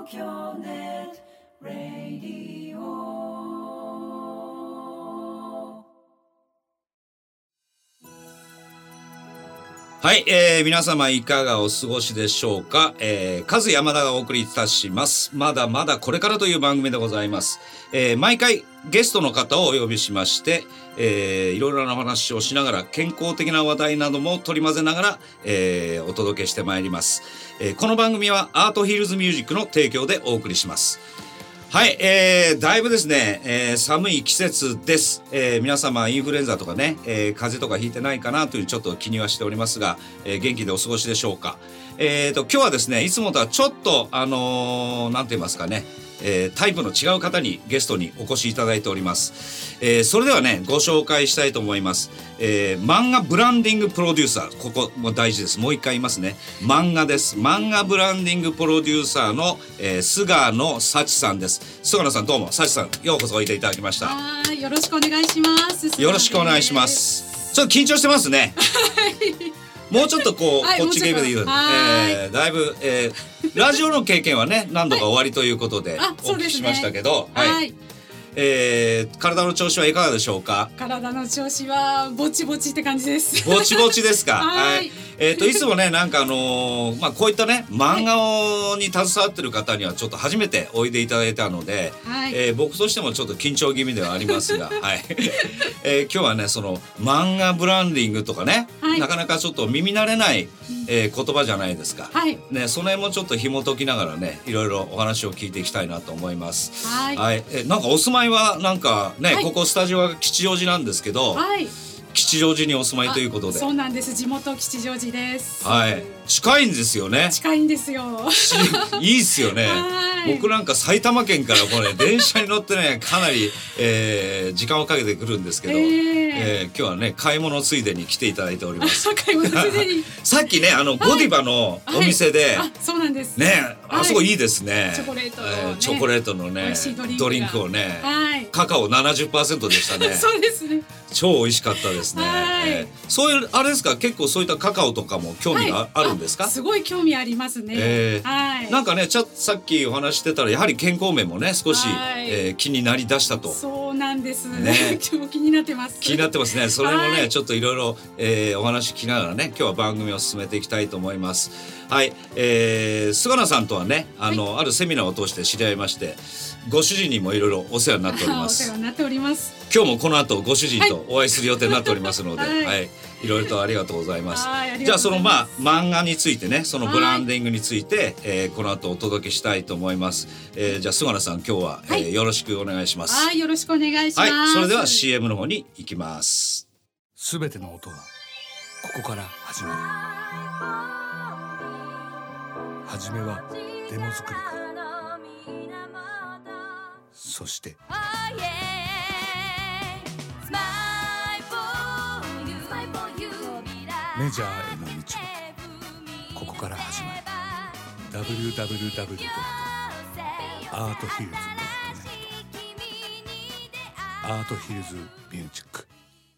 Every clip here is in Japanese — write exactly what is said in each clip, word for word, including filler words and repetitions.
東京ネットラディオ。 はい、えー、皆様いかがお過ごしでしょうか。えー、カズ山田がお送りいたします。まだまだこれからという番組でございます。えー、毎回ゲストの方をお呼びしまして、えー、いろいろなお話をしながら健康的な話題なども取り混ぜながら、えー、お届けしてまいります。えー、この番組はアートヒルズミュージックの提供でお送りします。はい、えー、だいぶですね、えー、寒い季節です、えー、皆様インフルエンザとかね、えー、風邪とかひいてないかなというちょっと気にはしておりますが、えー、元気でお過ごしでしょうか。えーと、今日はですね、いつもとはちょっとあのー、なんて言いますかね、えー、タイプの違う方にゲストにお越しいただいております。えー、それではねご紹介したいと思います。えー、漫画ブランディングプロデューサー、ここも大事です。もう一回言いますね。漫画です。漫画ブランディングプロデューサーの、えー、菅野幸さんです。菅野さんどうも、幸さんようこそおいでいただきました。 はい、よろしくお願いします。 よろしくお願いします。ちょっと緊張してますね。もうちょっとこう、はい、こっち系で言う、えー、だいぶ、えー、ラジオの経験はね何度か終わりということでお聞きしましたけど、はい、はい、えー、体の調子はいかがでしょうか。 体の調子はぼちぼちって感じです。 ぼちぼちですか。 はい、はい、 えー、といつもねなんかあのー、まあこういったね漫画に携わってる方にはちょっと初めておいでいただいたので、はい、えー、僕としてもちょっと緊張気味ではありますが、はい、えー、今日はねその漫画ブランディングとかね、はい、なかなかちょっと耳慣れない、えー、言葉じゃないですか。はい、ね、その辺もちょっと紐解きながらねいろいろお話を聞いていきたいなと思います。はい、はい、えー、なんかお住まいはなんかね、はい、ここスタジオは吉祥寺なんですけど、はい、吉祥寺にお住まいということで。 そうなんです。地元吉祥寺です。 はい、近いんですよね。 近いんですよ。 いいですよね。僕なんか埼玉県からこれ電車に乗ってねかなり、えー、時間をかけてくるんですけど、えーえー、今日はね買い物ついでに来ていただいております。 買い物ついでにさっきねあの、はい、ゴディバのお店で、はい、 あ、そうなんですね、あそこいいですね、 はい、チョコレートの、ね、 えー、チョコレートのねドリンクをね、はい、カカオ ななじゅっパーセント でしたね。 そうですね。 超美味しかったですね。はい、えー、そういうあれですか、結構そういったカカオとかも興味が あ,、はい、あるんですか。 すごい興味ありますね。えーはい、 なんかねちょっとさっきお話してたらやはり健康面もね少し、はい、えー、気になりだしたと。 そうなんですね。今日気になってます。 気になってますね。それもね、はい、ちょっといろいろお話聞きながらね今日は番組を進めていきたいと思います。はい、えー、菅野さんとはねあの、はい、あるセミナーを通して知り合いまして、ご主人にもいろいろお世話になっております。 お世話になっております。 今日もこの後ご主人とお会いする予定になっておりますので、はい、はい、いろいろとありがとうございます。じゃあそのまあ漫画についてね、そのブランディングについて、えー、この後お届けしたいと思います。えー、じゃあ菅野さん今日は、はい、えー、よろしくお願いします。 はい、よろしくお願いします。 はい、それでは シーエム の方に行きます。 すべての音はここから始まる。はじめはデモ作りから、そしてメジャーへの道はここから始まる。 ダブリューダブリューダブリュー ドット アートヒルズ ドット ネット アートヒルズミュージック。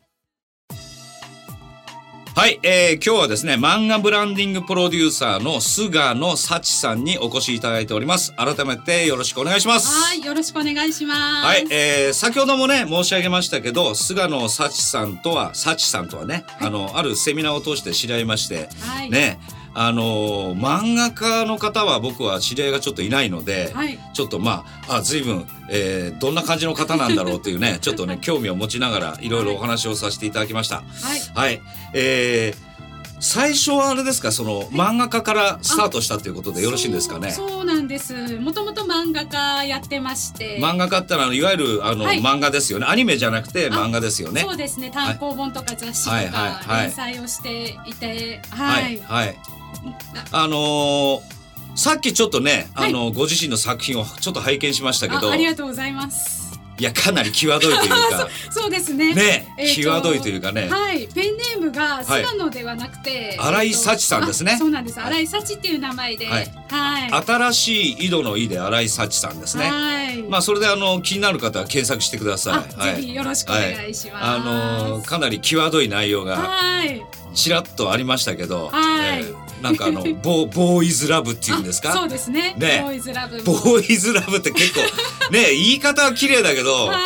はい、えー、今日はですね漫画ブランディングプロデューサーの菅野幸さんにお越しいただいております。改めてよろしくお願いします。 はい、よろしくお願いします。 はい、えー、先ほどもね申し上げましたけど、菅野幸さんとは幸さんとはね、はい、あのあるセミナーを通して知り合いまして、はい、ね、あのー、漫画家の方は僕は知り合いがちょっといないので、はい、ちょっとまああ随分、えー、どんな感じの方なんだろうというねちょっとね興味を持ちながらいろいろお話をさせていただきました。はい、はい、えー最初はあれですか、その漫画家からスタートしたということでよろしいんですかね。 そう、そうなんです。もともと漫画家やってまして。 漫画家ってのはいわゆるあの、はい、漫画ですよね。アニメじゃなくて漫画ですよね。 そうですね。単行本とか雑誌とか連載をしていて、はい、はいはい、 あのー、さっきちょっとね、あの、はい、ご自身の作品をちょっと拝見しましたけど。 あ, ありがとうございます。 いやかなり際どいというかそ, そうですね。 ね、えー、際どいというかね。 はい、ペンネームが菅野ではなくて、 はい、新井幸さんですね。 そうなんです。新井幸っていう名前で、はいはい、 新しい井戸の井で新井幸さんですね。はい、まあそれであの気になる方は検索してください。 はい、ぜひよろしくお願いします。 はい、あのかなり際どい内容がちらっとありましたけど、はい、えーなんかあのボボーイズラブっていうんですか。 そうですね。 ねボーイズラブ。 ボーイズラブって結構ね言い方は綺麗だけど、 はい。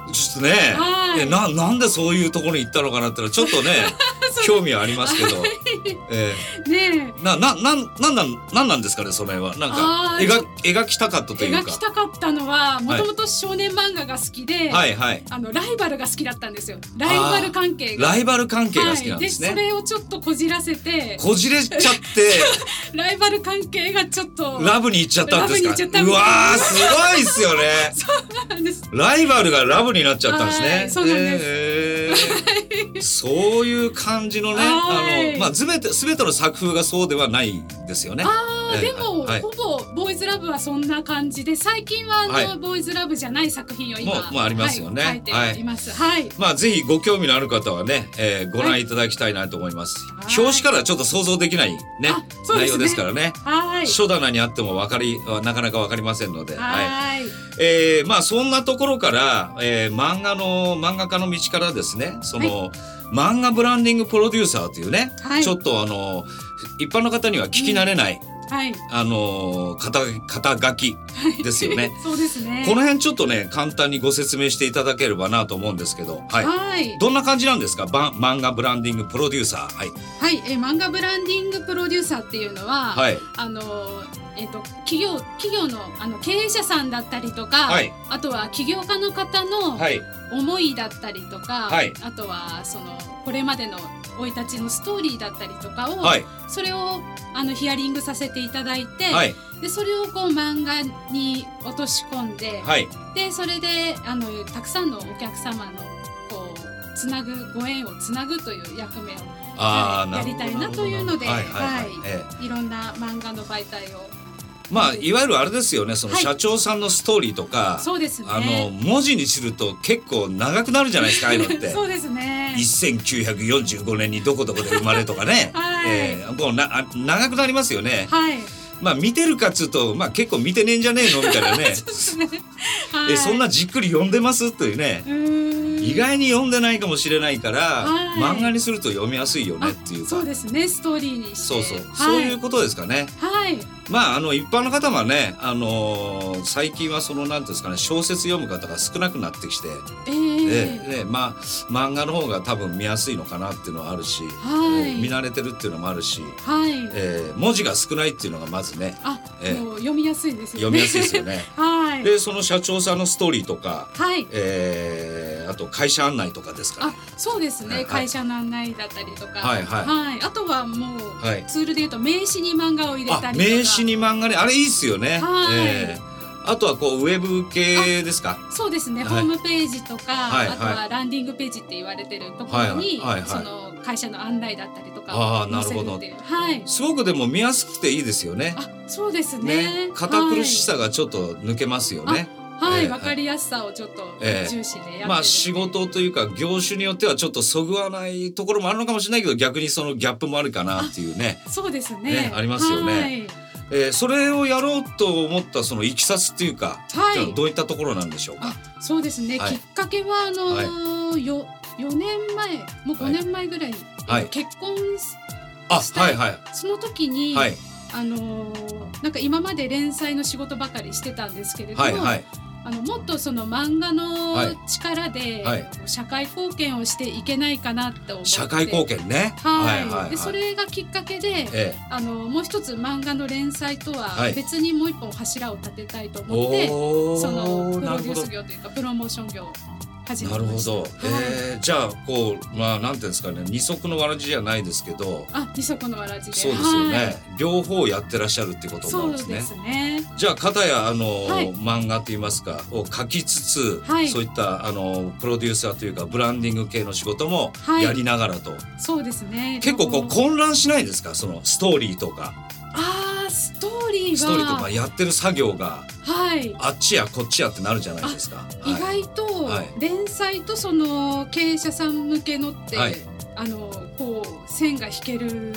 ちょっとね、 はいえななんでそういうところに行ったのかなってのはちょっとね興味はありますけど、えねー、なななんなんなんなんなんですかねそれはなんかあー描描きたかったというか。 描きたかったのはもともと少年漫画が好きで、 はいはい。 あのライバルが好きだったんですよ。ライバル関係が。 ライバル関係が好きなんですね。 はい、でそれをちょっとこじらせてこじれちゃってライバル関係がちょっとラブに行っちゃったんですか。 ラブに行っちゃったみうたいなわーすごいっすよね。 そうなんです。 ライバルがラブになっちゃったんですね。 はいそうなんです、 えー、そういう感じのね、 はいあのまあすべてすべての作風がそうではないですよね。 あーえーでも、 はい、 ほぼボーイズラブはそんな感じで、最近はあの、 はいボーイズラブじゃない作品を今もうもうありますよねはい、書いております。はい。 まあぜひご興味のある方はね、えー、ご覧いただきたいなと思います。 はい表紙からちょっと想像できないねあそうですね内容ですからね。 はい。 書棚にあってもわかりなかなかわかりませんので。はい。 はい。 えー、まあそんなところから、えー、漫画の漫画家の道からですね、その、漫画ブランディングプロデューサーというね、 はいちょっとあの一般の方には聞き慣れない、 はい。 あの肩肩書きですよね。 そうですね。 この辺ちょっとね簡単にご説明していただければなと思うんですけど、はい。 はい。 どんな感じなんですか、ば漫画ブランディングプロデューサー。はい。 はい、えー漫画ブランディングプロデューサーっていうのは、 はい。 あのえっ、と企業企業のあの経営者さんだったりとか、 はいあとは起業家の方のはい。 思いだったりとか、 はいあとはそのこれまでの生い立ちのストーリーだったりとかを、 はい。 それをあのヒアリングさせていただいて、 はい。 でそれをこう漫画に落とし込んで、 はい。 でそれであのたくさんのお客様のこうつなぐご縁をつなぐという役目をああ、 やりたいなというので、 はいはいはい。 はいええいろんな漫画の媒体を。 まあいわゆるあれですよね、そのはい社長さんのストーリーとか、 そうですね。 あの文字にすると結構長くなるじゃないですか、ああいうのって。 そうですね。 せんきゅうひゃくよんじゅうごねんにどこどこで生まれとかね、 はいえー、こうなあ長くなりますよね。 はい。 まあ見てるかっつうと、まあ結構見てねえんじゃねえのみたいなね。 そうですね。はい。 えそんなじっくり読んでますというねう。ーん意外に読んでないかもしれないから、 はい漫画にすると読みやすいよねっていうか。 あそうですね。ストーリーにして。 そうそう、 はい、 そういうことですかね。 はい。 まああの一般の方はね、あのー最近はそのなんていうんですかね、小説読む方が少なくなってきて、 えー、 ええまあ漫画の方が多分見やすいのかなっていうのはあるし、 はいえー見慣れてるっていうのもあるし、 はい。 えー文字が少ないっていうのがまずねあ、 えーもう読みやすいですよね。 読みやすいですよね。 はい。 でその社長さんのストーリーとか、 はい。 えーあと会社案内とかですかあね。、 そうですね、 はい会社の案内だったりとか、 はいはいあとはもう、 はいツールで言うと名刺に漫画を入れあたりとか、 名刺に漫画ね、あれいいっすよね。 はいえーあとはこうウェブ系ですか。 そうですね、 はいホームページとか、 はいあとはランディングページって言われてるところに、 はいはいはいはいその会社の案内だったりとかあーをなるほど載せるっていう、はい、 すごくでも見やすくていいですよね。 あ、そうですね。 ね、堅苦しさがちょっと抜けますよね。 はい、 えーわ、かりやすさをちょっとえー重視でやってる、 まあ仕事というか業種によってはちょっとそぐわないところもあるのかもしれないけど、逆にそのギャップもあるかなっていうね。 そうですね。 ねありますよねはいえーそれをやろうと思ったそのいきさつっていうか、 はいっていうのはどういったところなんでしょうか。 あ、そうですね、 はいきっかけはあのーよよねんまえもうごねんまえぐらいに、 はいえっと結婚しあ、 したはいはいその時に、 はいあのーなんか今まで連載の仕事ばかりしてたんですけれども、 はいはいあのもっとその漫画はいの力で、 はい社会貢献をしていけないかなと思って、 社会貢献ね。 はい、でそれがきっかけで、 えあのもう一つ漫画の連載とははい別にもう一本柱を立てたいとえ思って、 おそのープロデューなるほどス業というかプロモーション業を始めなるほど、 ました。はいえーじゃあこうまあなんていうんですかね、二足のわらじじゃないですけど、 あ、二足のわらじで。 そうですよね、 はい両方やってらっしゃるってことそうなんですね。 ですね。 じゃあ片やあの、 はい漫画といいますかを書きつつ、 はいそういったあのプロデューサーというかブランディング系の仕事もはいやりながらと、 そうですね。 結構こう両方混乱しないですか、そのストーリーとかあーストーリーはストーリーとかやってる作業がはい。 あっちやこっちやってなるじゃないですか。 意はい外とはい連載とその経営者さん向けのって、 はいあのこう線が引ける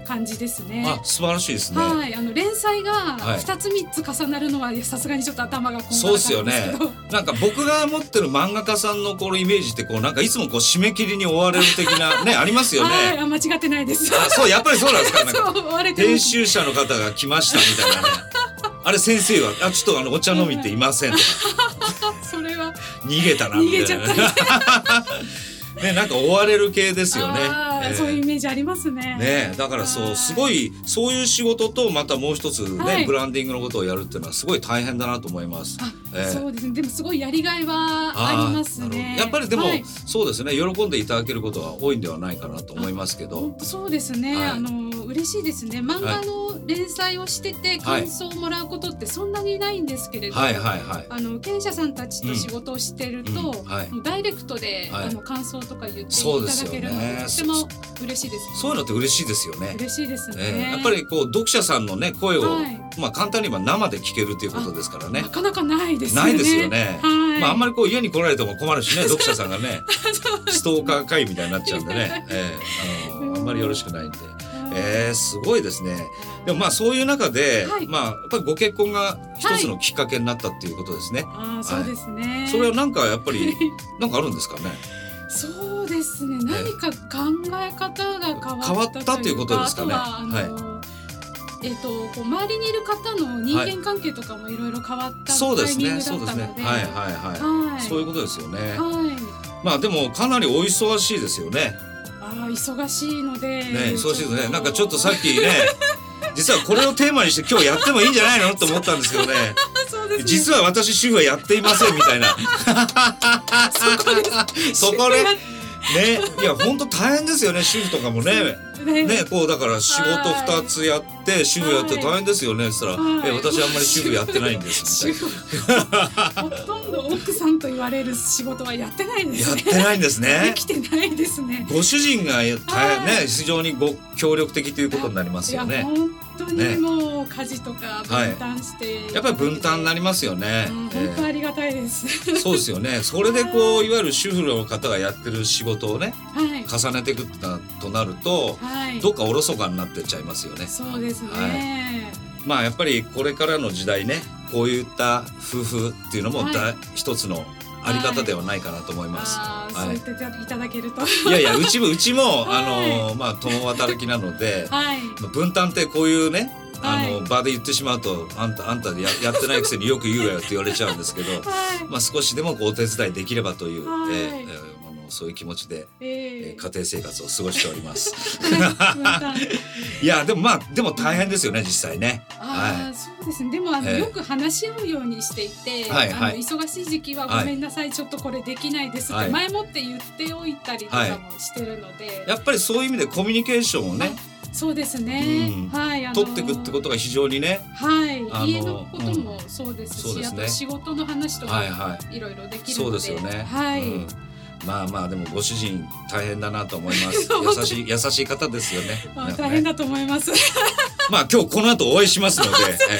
感じですね。 あ、素晴らしいですね。 はい、あの連載がはいふたつみっつ重なるのはさすがにちょっと頭がこんそうがらかですよねったんですけど、 なんか僕が持ってる漫画家さんのこのイメージってこうなんかいつもこう締め切りに追われる的なねありますよね。 はい、あ間違ってないです。 あ、そうやっぱりそうなんですか。なんかそう追われてます編集者の方が来ましたみたいなねあれ先生はあちょっとあのお茶飲みっていませんとかそれは逃げたなみたいな逃げちゃったね、なんか追われる系ですよね。 あーえーそういうイメージありますね。 ね、だからそうすごいそういう仕事とまたもう一つね、 はいブランディングのことをやるっていうのはすごい大変だなと思います。 あ、 えーそうですね。でもすごいやりがいはありますあーなるほね。 どやっぱりでも、 はい、 そうですね喜んでいただけることは多いんではないかなと思いますけど。 本当そうですね、 はいあの嬉しいですね。漫画の連載をしてて感想をもらうことってそんなにないんですけれど、 はいはいはい。 あの経営者さんたちと仕事をしてると、 うんうんはいもうダイレクトで、 はいあの感想とか言っていそうですよねただけるのでとても嬉しいです。 そういうのって嬉しいですよね。 嬉しいですね、 えーやっぱりこう読者さんのね声を、 はいまあ簡単に言えば生で聞けるということですからねな。かなかないですよね。 ないですよね。 はい、 まああんまりこう家に来られても困るしね読者さんがねストーカー会みたいになっちゃうんでね、えー、あのあんまりよろしくないんで。えー、すごいですね。でもまあそういう中で、 はいまあやっぱりご結婚が一つのきっかけになったっていうことですね。 あーそうですね、 それはなんかやっぱりなんかあるんですかね。 そうですね。何か考え方が変わった変わったということですかねあとはあの、えっ、とこう周りにいる方の人間関係とかもいろいろ変わったそうですね。 タイミングだそうですね。 ったので、 はいはいはい。 はいそういうことですよね。 はい。 まあでもかなりお忙しいですよね。 ああ忙しいので、 ね忙しいですね。なんかちょっとさっきね実はこれをテーマにして今日やってもいいんじゃないのと思ったんですけどね。 そうですね。 実は私主婦はやっていませんみたいな。 そこです。 そこね。ね、いや本当大変ですよね主婦とかもね。 ねね、こうだから仕事ふたつやって主婦やって大変ですよねって言ったら「 はいえ私あんまり主婦やってないんです」みたいほとんど奥さんと言われる仕事はやってないでな。 すね。 やってないんですでね。 きてないですね。 ご主人が大変はいね非常にご協力的ということになりますよいやね。 本当にもう家事とか分担して、 やっぱり分担になりますよね。 うんえ本当ありがたいです。 ーそうですよね。それでこういわゆる主婦の方がやってる仕事をねはい重ねていくとなるとはい。 どっかおろそかになってっちゃいますよね。 そうですね。 はまあやっぱりこれからの時代ねこういった夫婦っていうのもだ、 はい一つのあり方ではないかなと思います。 ああ、 はいそう言っていただけると。 いやいやうちもうちも、 はいあのまあ共働きなので、 はい。 まあ分担ってこういうねあの、 はい場で言ってしまうとあんたあんたで や, やってないくせによく言うわよって言われちゃうんですけど、 はい。 まあ少しでもこうお手伝いできればという、 はいえーえーあのそういう気持ちで、ええー家庭生活を過ごしております。 えまたいやでもまあでも大変ですよね実際ね。 ああ、そうですね。でもあの、 ええよく話し合うようにしていて、 はいはいあの忙しい時期はごめんなさい、ちょっとこれできないですって、 はい前もって言っておいたりとかもしてるので、 やっぱりそういう意味でコミュニケーションをねそうですね。 うんはい。あの取っていくってことが非常にね。 はい、 あの家のこともそうですし、 うんそうですねあと仕事の話とかはいはいいろいろできるそうので、 ですよね。 はい。 うんまあまあでもご主人大変だなと思います。 本当優しい優しい方ですよね。 まあ、 なんかね大変だと思います。 まあ今日この後お会いしますので。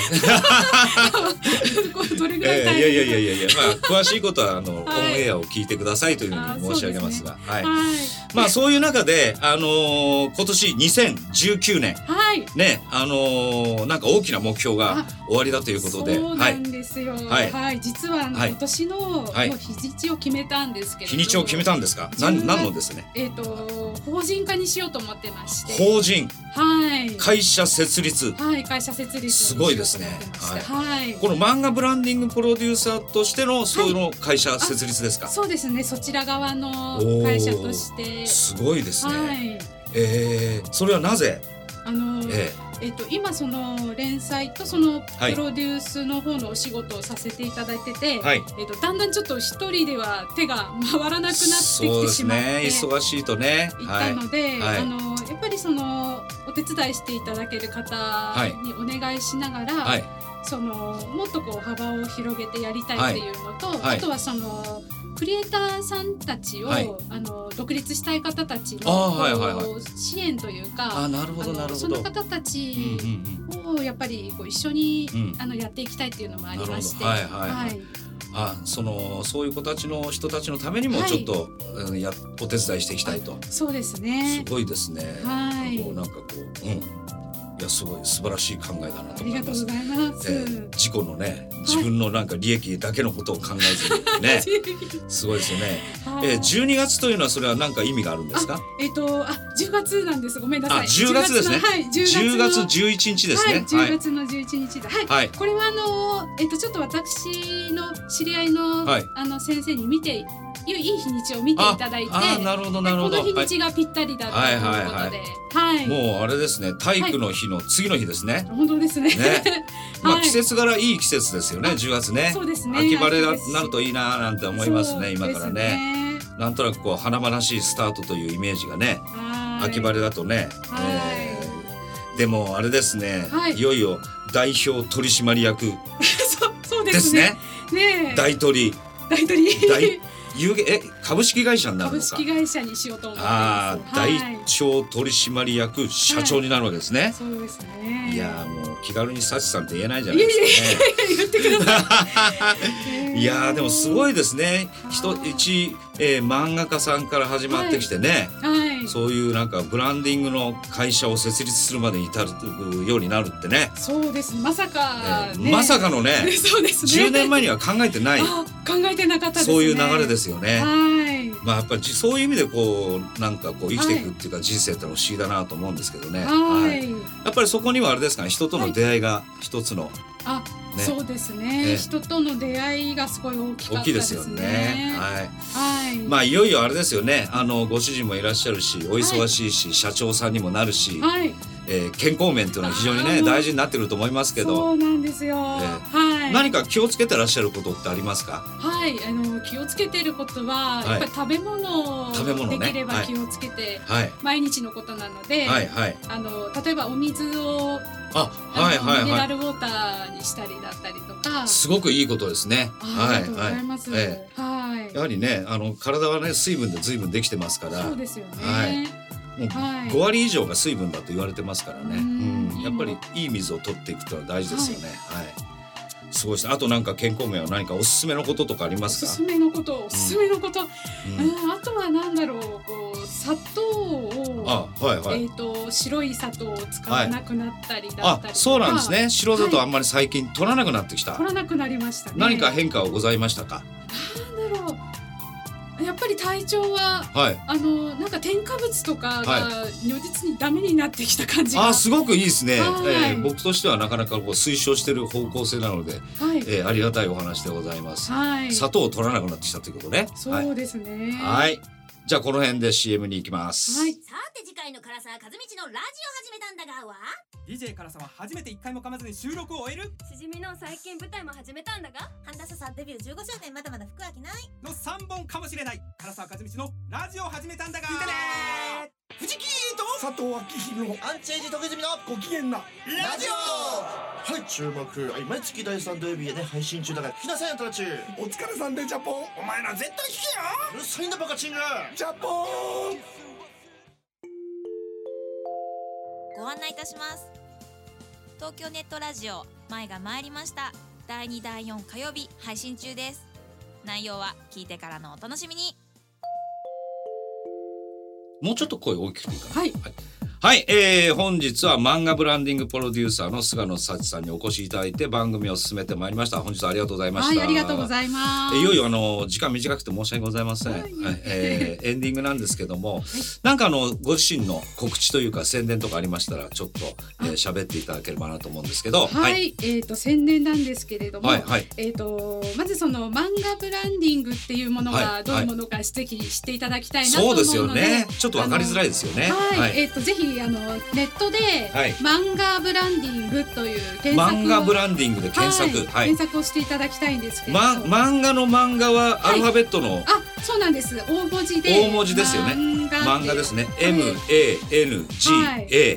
どれぐらいえー大変いやいやいやいやいやまあ詳しいことはあの、 はいオンエアを聞いてくださいというふうに申し上げますが、はい。 はい。 まあそういう中であのー今年にせんじゅうきゅうねんはい。 ねあのーなんか大きな目標があ終わりだということで、 そうなんですよ。 ははいい。実はあのはい今年のはいもう日にちを決めたんですけれど。 日にちを決めたんですか。なん何のですね。 えっ、と法人化にしようと思ってまして。 法人はい。 会社設立。 はい、会社設立をすごいですねしようと思ってましてはい。 この漫画ブランディングプロデューサーとしてのそういうの会社設立ですか。 そうですね。そちら側のおー会社として。 すごいですね。 はい。 えー、それはなぜ。 あの、 ええっと今その連載とそのはいプロデュースの方のお仕事をさせていただいてて、 はいえっとだんだんちょっと一人では手が回らなくなってきそうですてしまってね。忙しいとね。 いはい。 たので、 はいあのやっぱりそのお手伝いしていただける方にお願いしながら、 はい。 そのもっとこう幅を広げてやりたいっていうのと、 はいあとはそのクリエイターさんたちを、 はいあの独立したい方たちのあーはいはいはいこう支援というか、 あ、なるほどあのなるほど。 その方たうんちうんうん。 をやっぱりこう一緒に、 うんあのやっていきたいっていうのもありまして、 なるほどはいはいはいあ、そのそういう子たちの人たちのためにもはいちょっと、うんやお手伝いしていきたいと。 そうですすね。 ごいですね。 はいこうなんかこう、うん、いやすごい素晴らしい考えだなあと思います。 りがとうございます。 えー自己のね、自分のなんか利益だけのことを考えずにね、すごいですよね。 はいえー、じゅうにがつというのはそれは何か意味があるんですか？ えっとあじゅうがつなんです。ごめんなさい。 あ、じゅうがつですね。 じゅうがつのはい、 じゅうがつじゅういちにちですね。 はい、じゅうがつのじゅういちにちで、はい、 はいこれはあのえっとちょっと私の知り合いの、 はいあの先生に見ていいい日にちを見ていただいて、 ああ、なるほどなるほど。 この日にちがぴったりだったということで、 はいはいはい、 もうあれですね、体育の日の次の日ですね。 本当ですね。 ねまあはい季節柄いい季節ですよね、じゅうがつね。 そうですね。 秋晴れだ秋ですしなるといいななんて思いますね、今からそうね。 ですね。 なんとなくこう華々しいスタートというイメージがね、 はい秋晴れだとね。 はいえーでもあれですね、 はいいよいよ代表取締役そうそうでですすね。 ね。 ねえ、 大取り大取り大有限え株式会社になる株のか。 式会社にしようと思ってああ、 ます。はい代表取締役社長になるわけですね。 そうですね。 い、やーもう気軽にサチさんって言えないじゃいやいやいないですかね。 や言ってください。 いやーでもすごいい。 ですね。人はい一、えー漫画家さんから始まってきてね、 はい。 そういうなんかブランディングの会社を設立するまでに至るようになるってね。 そうです。まさか、ねえーまさかのねそうですね。 じゅうねんまえには考えてないあ考えてなかったですね。 そういう流れですよね。 はい。 まあやっぱりじそういう意味でこうなんかこう生きていくっていうか人生ってのは不思議だなと思うんですけどね。 はい。 やっぱりそこにはあれですかね、人との出会いが一つのあ、 ねそうですねね人との出会いがすごい大きか大ったでね。 きいですすよね。はい。 はい。 まあいよいよあれですよね。あのご主人もいらっしゃるし、お忙しいし、社長さんにもなるし、 はい。 えー健康面というのは非常にねあーもう大事になってくると思いますけそど、 うなんですよ。 えはい。 何か気をつけてらっしゃることってありますか？ はい、あの気をつけていることは、 はいやっぱり食べ物を食べ物ねできればはい気をつけて、 はい毎日のことなので、 はいはい。 あの例えばお水をあ、 あのはいはいはミネラルウォーターにしたりだったりとかい。、すごくいいことですね。 あありがとうございます。 はいえはい。 やはりね、あの体はね水分で随分できてますから、 そうですよね。 はいもうはいごわり以上が水分だと言われてますからね。 ううんん、やっぱりいい水を取っていくというのは大事ですよね。はい。すごいです。あとなんか健康面は何かおすすめのこととかありおますか？ すすめのこと、おすすめのこと、 うんうん、あとはなんだろう、こう砂糖を、 あ、はいはい。 えっ、と白い砂糖を使わなくなったりだったありとか、、 そうなんですね。白砂糖あんまり最近取らなくなってきた。 取らなくなりましたね。 何か変化はございましたか？ なんだろう。やっぱり体調ははい。 あのなんか添加物とかはが如実にダメになってきた感じが。 あ、すごくいいですね。 はいえー僕としてはなかなかこう推奨している方向性なので、 はい、 えーありがたいお話でございます。 はい、 砂糖を取らなくなってきたということね。はいそうですね。 はい。じゃあこの辺で シーエム に行きます。 はい。 さて次回の唐沢和道のラジオ始めたんだがはディージェー 唐沢初めて一回も噛まずに収録を終えるしじみの最近舞台も始めたんだが半田さんデビューじゅうごしゅうねんまだまだ服飽きないのさんぼんかもしれない唐沢和道のラジオ始めたんだが聞いてね藤木と佐藤明宏アンチエイジ徳泉のご機嫌なラジオはい注目はい毎月だいさん土曜日へね配信中だから聞きなさいよトラチュお疲れさんでジャポンお前ら絶対聞けようるさいんだバカチングジャポンご案内いたします。東京ネットラジオ前が参りましただいにだいよん火曜日配信中です。内容は聞いてからのお楽しみに。 もうちょっと声大きくていいかな。 はいはい、はいえー、本日は漫画ブランディングプロデューサーの菅野幸さんにお越しいただいて番組を進めてまいりました。本日はありがとうございました。 はい、ありがとうございます。 えいよいよあの時間短くて申し訳ございません、 ははいいえーエンディングなんですけども、なんかあのご自身の告知というか宣伝とかありましたらちょっとえー喋、っていただければなと思うんですけど、 はい、えっ、と宣伝なんですけれども、 はいはいえっ、とまずその漫画ブランディングっていうものはいがどういうものかぜひ知っていただきたいなと思うので、 そうですよね。ちょっとわかりづらいですよね。 はい、 はいえっ、とぜひあのネットで、 はい漫画ブランディングという検索を漫画ブランディングで検索、 はいはい検索をしていただきたいんですけど、 ま、漫画の漫画はアルファベットのあ、そうなんです。大文字で大文字ですよね。 漫画漫画ですね。 はいエムエーエヌジーエー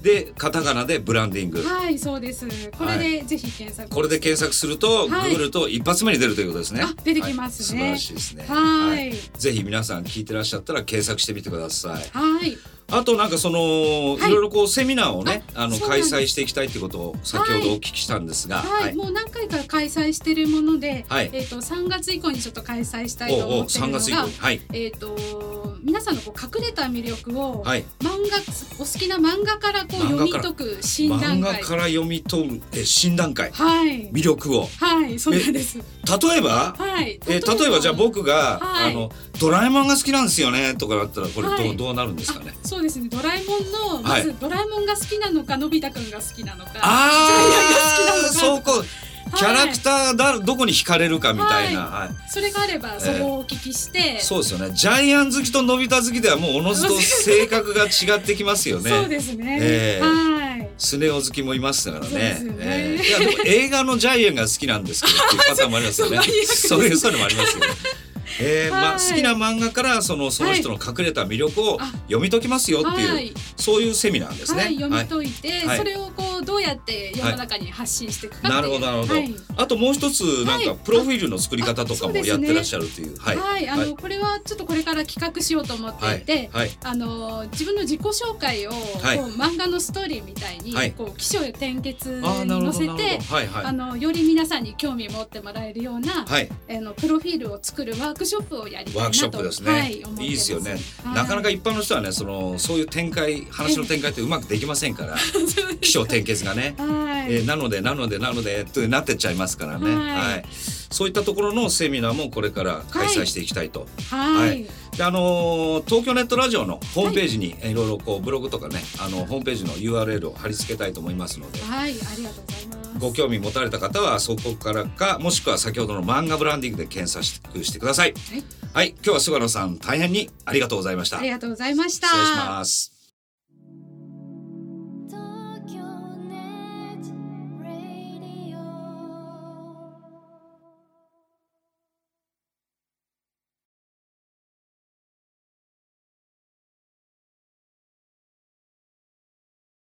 でカタカナでブランディング、 はいそうです。これでぜひ検索、 これで検索すると、 はい、 ググると一発目に出るということですね。 あ出てきますね、 はい、素晴らしいですね。 はい、 はい、ぜひ皆さん聞いてらっしゃったら検索してみてください。 はい。 あとなんかその、はい、いろいろこうセミナーをねあの開催していきたいってことを先ほどお聞きしたんですが、 はいはいはい、もう何回か開催しているもので、 はい、 えー、とさんがつ以降にちょっと開催したいと思っているのが、おうおうさんがつ以降に、はい、えー、と皆さんのこう隠れた魅力を、はい、漫画お好きな漫画からこう読み解く診断会、 漫画から読み解くえ診断会、 はい、 魅力を、 はいそうなんです。 例えば、はい、えー、例えばじゃあ僕が、はい、あのドラえもんが好きなんですよねとかだったらこれどう、はい、どうなるんですかね。 そうですね、ドラえもんのまず、はい、ドラえもんが好きなのかのび太くんが好きなのか、 あジャイアンが好きなのか、 そうこうキャラクターだ、はい、どこに惹かれるかみたいな、 はいはい、それがあればそれをお聞きして、えー、 そうですよね。ジャイアン好きとのび太好きではもうおのずと性格が違ってきますよね。 そうですね、 えー、 はい、 スネ夫好きもいますからね。 そうですよね、 えー、いやでも映画のジャイアンが好きなんですけどっていうパターンもありますよね。そういうそういうのもありますよね。えーはい、 まあ、好きな漫画からその、その人の隠れた魅力を読み解きますよっていう、はい、そういうセミナーですね、 はい、読み解いて、はい、それをこうどうやって世の中に発信していくかっていう、 はい、なるほどなるほど、はい、あともう一つなんかプロフィールの作り方とかもやってらっしゃるという、はい、 はい、あのこれはちょっとこれから企画しようと思っていて、はいはい、あの自分の自己紹介をこう、はい、漫画のストーリーみたいに、はい、こう起承転結に載せて、はいはい、あのより皆さんに興味持ってもらえるような、はい、あのプロフィールを作るワークショップをやりたいワークショップですね、はい、いいですよね、はい、なかなか一般の人はねそのそういう展開話の展開ってうまくできませんから起承転結がね、はい、えー、なのでなのでなのでとなってっちゃいますからね、はいはい、そういったところのセミナーもこれから開催していきたいと、はいはい、であのー、東京ネットラジオのホームページにいろいろこうブログとかねあのホームページの ユーアールエル を貼り付けたいと思いますので、 はい、ありがとうございます。 ご興味持たれた方はそこからかもしくは先ほどの漫画ブランディングで検索してください。はい、はい、今日は菅野さん大変にありがとうございました。 ありがとうございました。 失礼します。